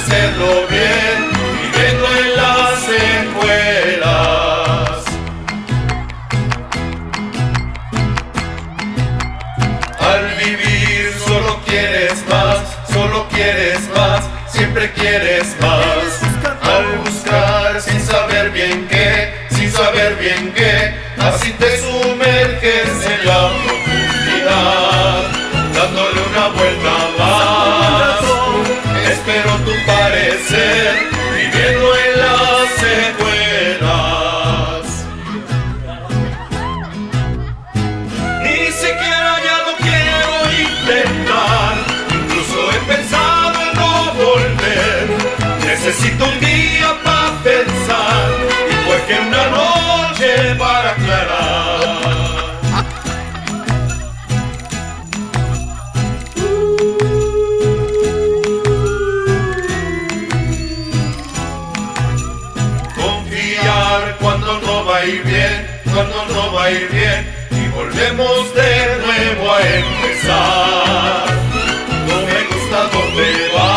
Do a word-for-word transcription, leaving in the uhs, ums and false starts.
hacerlo bien, viviendo en las secuelas. Al vivir solo quieres más, solo quieres más, siempre quieres más. Al buscar sin saber bien qué, sin saber bien qué, así te sumerges en la profundidad, dándole una vuelta más. Espero tu parecer, viviendo en las secuelas. Ni siquiera ya lo quiero intentar, incluso he pensado en no volver. Necesito un día para pensar y pues que una noche para aclarar. Cuando no va a ir bien, cuando no va a ir bien, y volvemos de nuevo a empezar. No me gusta dónde va.